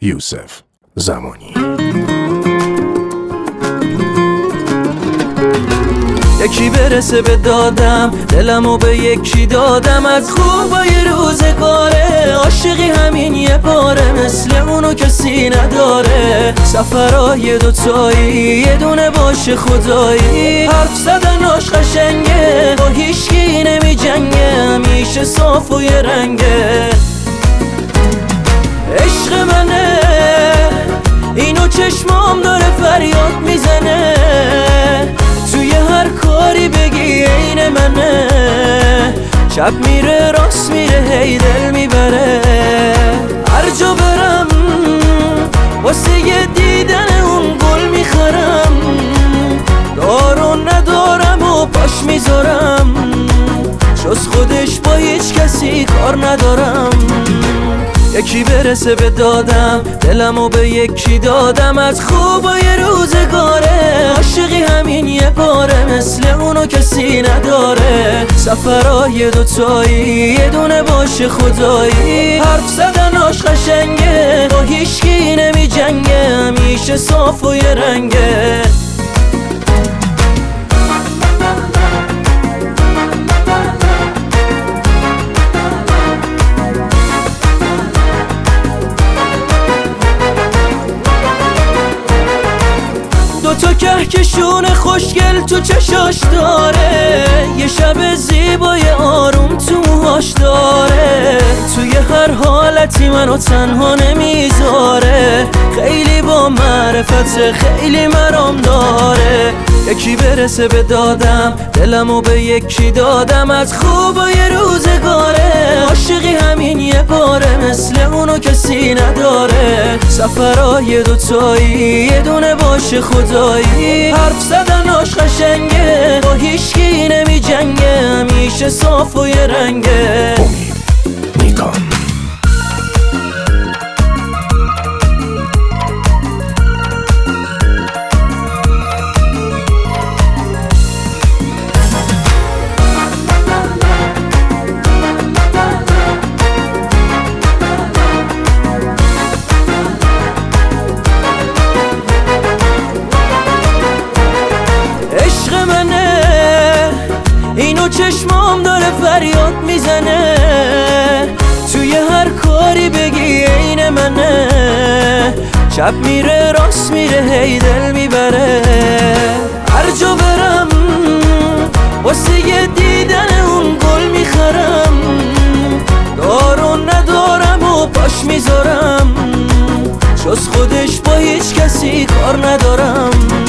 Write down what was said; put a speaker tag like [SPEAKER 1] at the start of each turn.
[SPEAKER 1] یوسف زمانی.
[SPEAKER 2] یکی برسه به دادم، دلمو به یکی دادم. از خوبای روزگاره عاشقی همین یه باره، مثل اونو کسی نداره. سفرهای دوتایی یه دونه باشه خدایی. حرف زدناش قشنگه، با هیچکی نمی جنگه، همیشه صاف و یه رنگه. عشق منه اینو چشمام داره فریاد میزنه. توی هر کاری بگی عین منه، چپ میره راست میره هی دل میبره. هر جا برم واسه یه دیدن اون گل میخرم. دارو ندارم و پاش میذارم، جز خودش با هیچ کسی کار ندارم. یکی برسه به دادم، دلمو به یکی دادم. از خوبای روزگاره عاشقی همین یه باره، مثل اونو کسی نداره. سفرهای دوتایی یه دونه باشه خدایی. حرف زدناش قشنگه، با هیچکی نمی جنگه، همیشه صاف و یه رنگه. دوتا کهکشون خوشگل تو چشاش داره، یه شب زیبای آروم تو موهاش داره. توی هر حالتی منو تنها نمیذاره، خیلی با معرفت خیلی مرام داره. یکی برسه به دادم، دلمو به یکی دادم. از خوبای روزگاره عاشقی همین یه باره، مثل اونو کسی نداره. سفرهای دوتایی یه دونه باشه خدایی. حرف زدناش قشنگه، با هیچکی نمی جنگه، همیشه صاف و یه رنگه.
[SPEAKER 1] امید نیکان.
[SPEAKER 2] اینو چشمام داره فریاد میزنه. توی هر کاری بگی عین منه، چپ میره راست میره هی دل میبره. هر جا برم واسه یه دیدن اون گل میخرم. دارو ندارم و پاش میذارم، جز خودش با هیچ کسی کار ندارم.